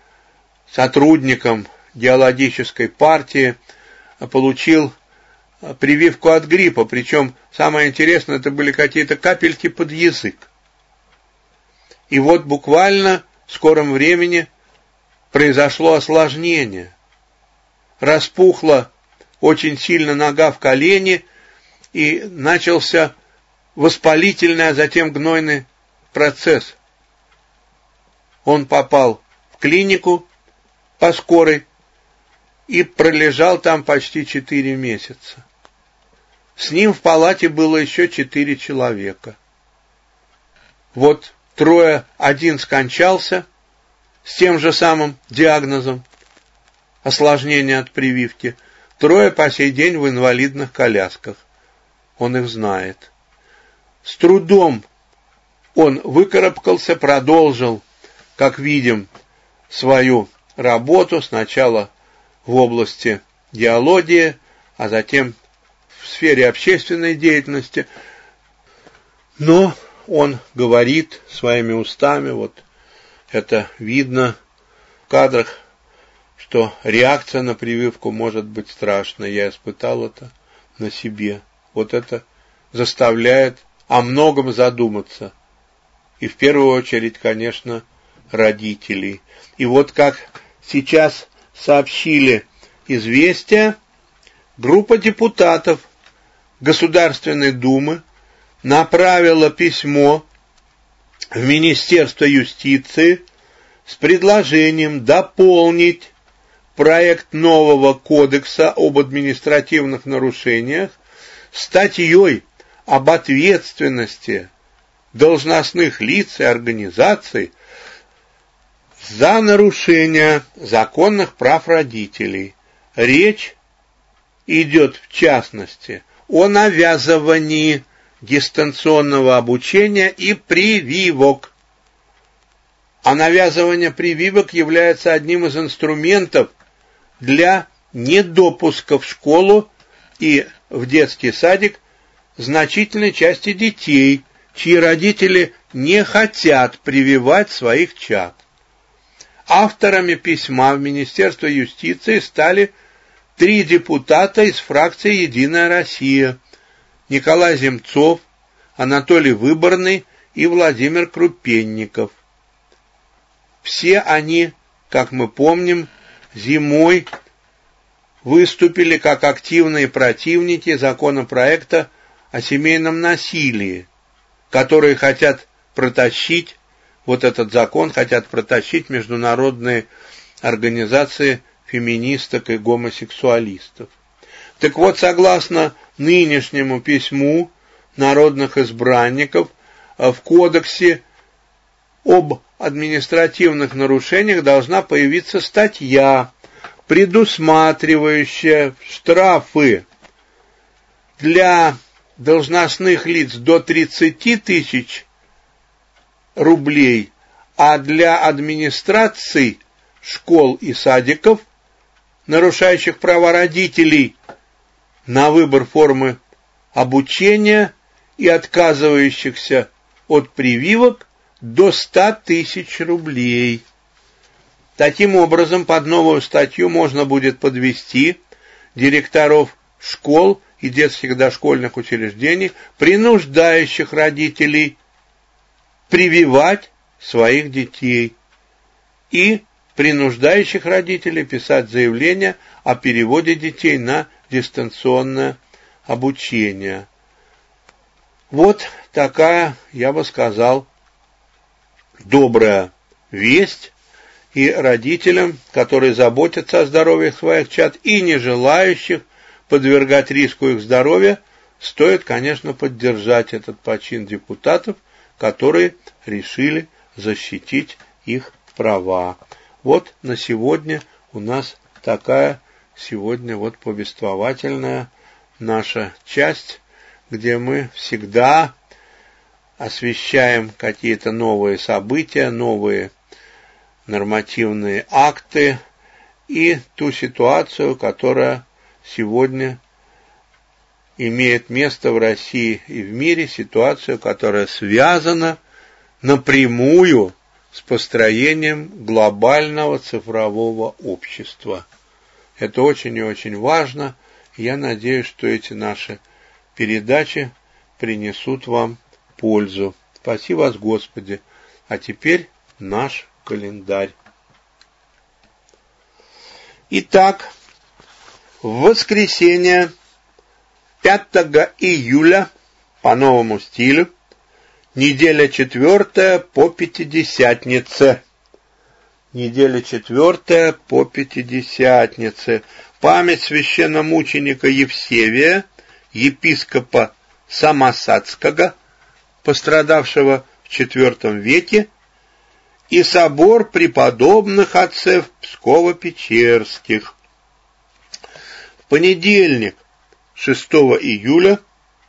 сотрудником геологической партии, получил прививку от гриппа. Причем, самое интересное, это были какие-то капельки под язык. И вот буквально в скором времени произошло осложнение. Распухла очень сильно нога в колене, и начался воспалительный, а затем гнойный процесс. Он попал в клинику по скорой и пролежал там почти четыре месяца. С ним в палате было еще четыре человека. Вот трое, один скончался с тем же самым диагнозом, осложнение от прививки, трое по сей день в инвалидных колясках. Он их знает. С трудом он выкарабкался, продолжил, как видим, свою работу сначала в области геологии, а затем в сфере общественной деятельности. Но он говорит своими устами, вот это видно в кадрах, что реакция на прививку может быть страшной. Я испытал это на себе. Вот это заставляет о многом задуматься. И в первую очередь, конечно, родителей. И вот как сейчас сообщили «Известия», группа депутатов Государственной Думы направила письмо в Министерство юстиции с предложением дополнить проект нового кодекса об административных нарушениях статьей об ответственности должностных лиц и организаций за нарушение законных прав родителей. Речь идет, в частности, о навязывании дистанционного обучения и прививок. А навязывание прививок является одним из инструментов для недопуска в школу и в детский садик значительной части детей, чьи родители не хотят прививать своих чад. Авторами письма в Министерство юстиции стали три депутата из фракции «Единая Россия» — Николай Земцов, Анатолий Выборный и Владимир Крупенников. Все они, как мы помним, зимой выступили как активные противники законопроекта о семейном насилии, которые хотят протащить, вот этот закон хотят протащить международные организации феминисток и гомосексуалистов. Так вот, согласно нынешнему письму народных избранников, в Кодексе об административных нарушениях должна появиться статья, предусматривающая штрафы для должностных лиц до тридцати тысяч рублей, а для администраций школ и садиков, нарушающих права родителей на выбор формы обучения и отказывающихся от прививок, до ста тысяч рублей. Таким образом, под новую статью можно будет подвести директоров школ и детских дошкольных учреждений, принуждающих родителей прививать своих детей, и принуждающих родителей писать заявление о переводе детей на дистанционное обучение. Вот такая, я бы сказал, добрая весть и родителям, которые заботятся о здоровье своих чад и не желающих подвергать риску их здоровья, стоит, конечно, поддержать этот почин депутатов, которые решили защитить их права. Вот на сегодня у нас такая сегодня вот повествовательная наша часть, где мы всегда освещаем какие-то новые события, новые нормативные акты и ту ситуацию, которая сегодня имеет место в России и в мире, ситуацию, которая связана напрямую с построением глобального цифрового общества. Это очень и очень важно. Я надеюсь, что эти наши передачи принесут вам пользу. Спаси вас, Господи. А теперь наш календарь. Итак, в воскресенье пятого июля по новому стилю, неделя четвертая по Пятидесятнице. Неделя четвертая по Пятидесятнице. Память священномученика Евсевия, епископа Самосадского, пострадавшего в четвертом веке, и собор преподобных отцев Псково-Печерских. В понедельник, шестого июля,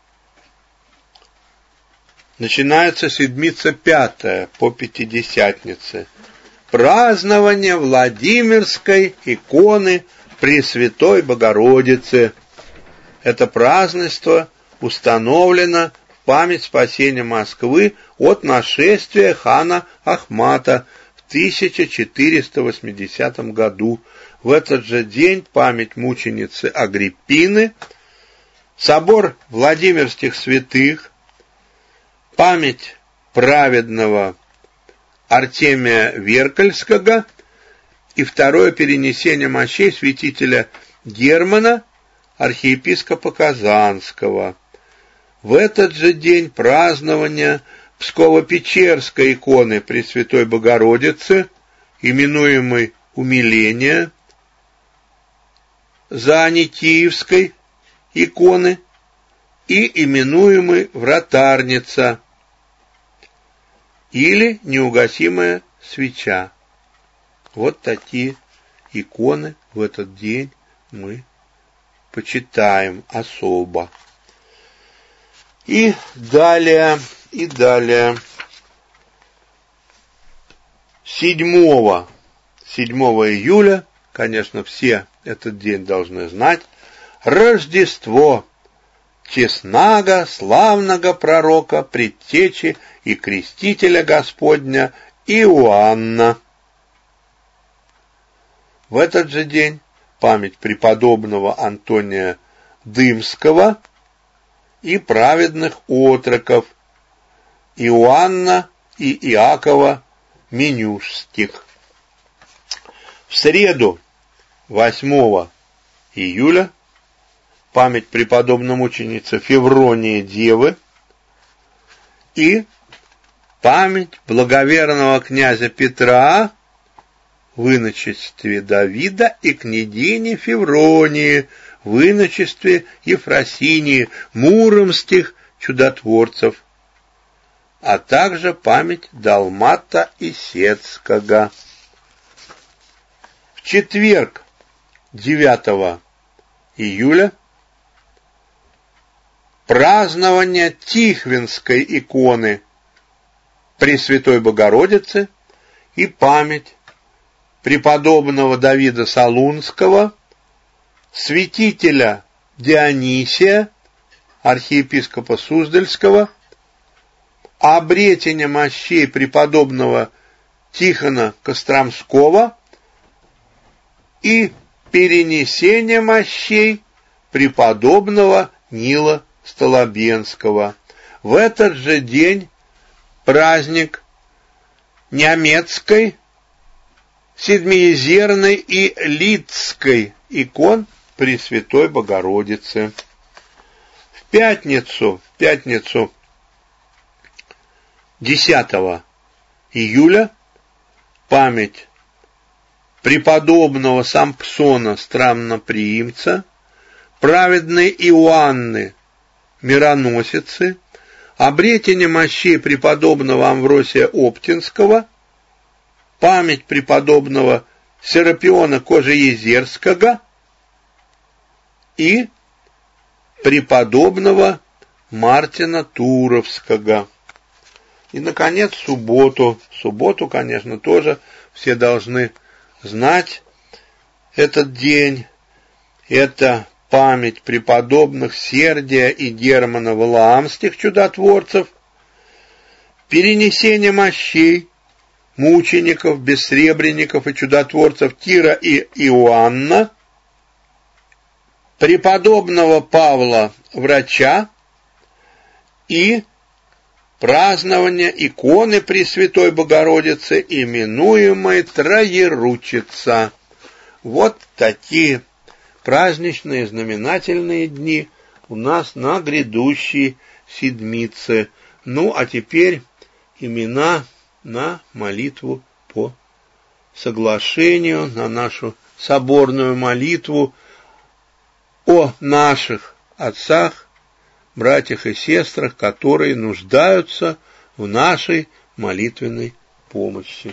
начинается седмица пятая по Пятидесятнице. Празднование Владимирской иконы Пресвятой Богородицы. Это празднество установлено в память спасения Москвы от нашествия хана Ахмата в тысяча четыреста восьмидесятом году. В этот же день память мученицы Агриппины, собор Владимирских святых, память праведного Артемия Веркальского и второе перенесение мощей святителя Германа, архиепископа Казанского. В этот же день празднования Псково-Печерской иконы Пресвятой Богородицы, именуемой Умиление, Зааникиевской иконы и именуемой Вратарница или неугасимая свеча. Вот такие иконы в этот день мы почитаем особо. И далее, и далее. Седьмого, седьмого июля, конечно, все этот день должны знать, Рождество честного, славного пророка, предтечи и крестителя Господня Иоанна. В этот же день память преподобного Антония Дымского и праведных отроков Иоанна и Иакова Менюшских. В среду, восьмого июля, память преподобномученицы Февронии Девы и память благоверного князя Петра в иночестве Давида и княгини Февронии в иночестве Ефросинии, муромских чудотворцев. а также память Далмата Исетского. В четверг, девятого июля, празднование Тихвинской иконы Пресвятой Богородицы и память преподобного Давида Солунского, святителя Дионисия, архиепископа Суздальского, обретения мощей преподобного Тихона Костромского и перенесения мощей преподобного Нила Столобенского. В этот же день праздник Немецкой, Седмиезерной и Лидской икон Пресвятой Богородицы. В пятницу, в пятницу десятого июля память преподобного Сампсона Странноприимца, праведной Иоанны Мироносицы, обретение мощей преподобного Амвросия Оптинского, память преподобного Серапиона Кожеезерского и преподобного Мартина Туровского. И, наконец, субботу. Субботу, конечно, тоже все должны знать этот день. Это память преподобных Сердия и Германа Валаамских чудотворцев, перенесение мощей мучеников, бессребренников и чудотворцев Тира и Иоанна, преподобного Павла Врача и празднование иконы Пресвятой Богородицы, именуемой Троеручица. Вот такие праздничные знаменательные дни у нас на грядущей седмице. Ну, а теперь имена на молитву по соглашению, на нашу соборную молитву о наших отцах, братьях и сестрах, которые нуждаются в нашей молитвенной помощи.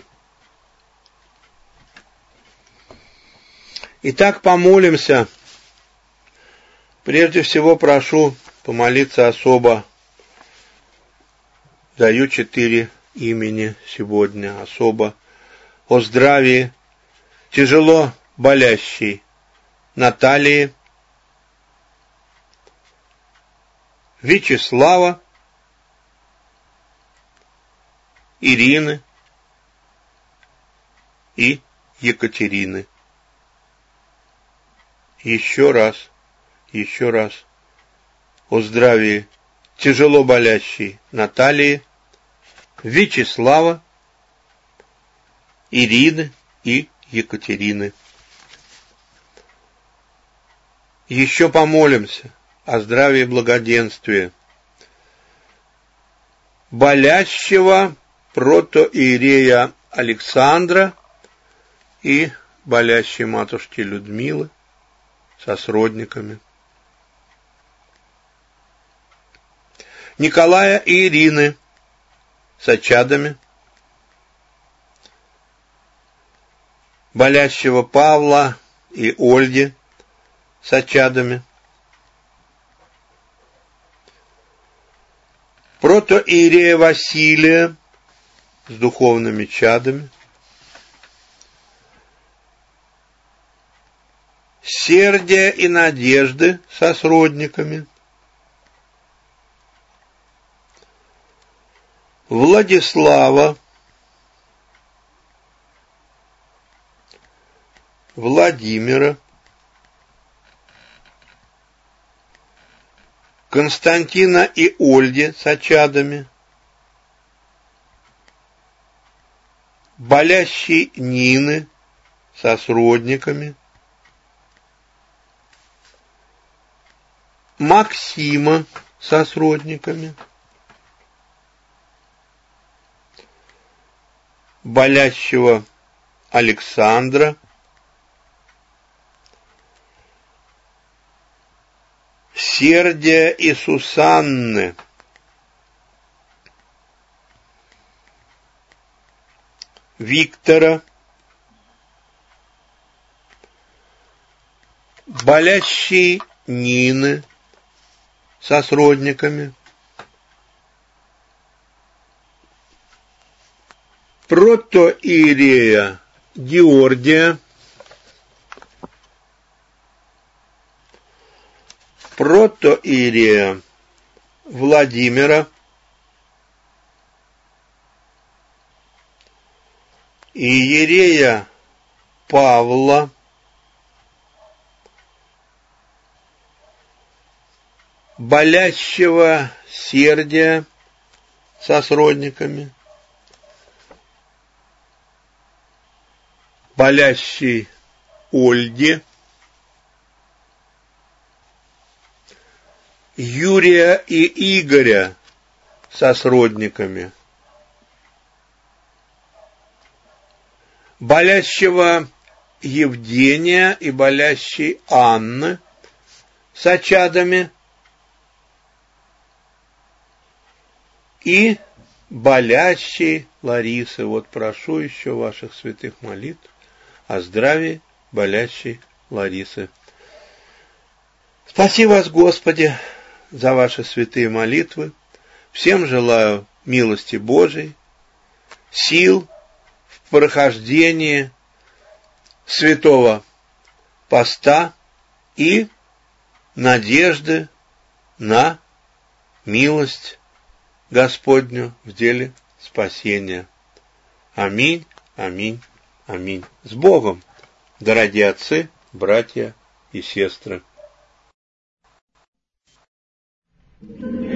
Итак, помолимся. Прежде всего прошу помолиться особо. Даю четыре имени сегодня особо. О здравии тяжело болящей Натальи, Вячеслава, Ирины и Екатерины. Еще раз, еще раз. О здравии тяжело болящей Натальи, Вячеслава, Ирины и Екатерины. Еще помолимся о здравии и благоденствии болящего протоиерея Александра и болящей матушки Людмилы со сродниками, Николая и Ирины с чадами, болящего Павла и Ольги с чадами, протоиерея Василия с духовными чадами, Сердия и Надежды со сродниками, Владислава, Владимира, Константина и Ольги с чадами, болящей Нины со сродниками, Максима со сродниками, болящего Александра, Сердия и Сусанны, Виктора, болящей Нины со сродниками, протоиерея Георгия, протоиерея Владимира, иерея Павла, болящего Сергия со сродниками, болящей Ольги, Юрия и Игоря со сродниками, болящего Евгения и болящей Анны с очадами и болящей Ларисы. Вот прошу еще ваших святых молитв о здравии болящей Ларисы. Спаси вас, Господи, за ваши святые молитвы. Всем желаю милости Божией, сил в прохождении святого поста и надежды на милость Господню в деле спасения. Аминь, аминь, аминь. С Богом, дорогие отцы, братья и сестры. Thank you.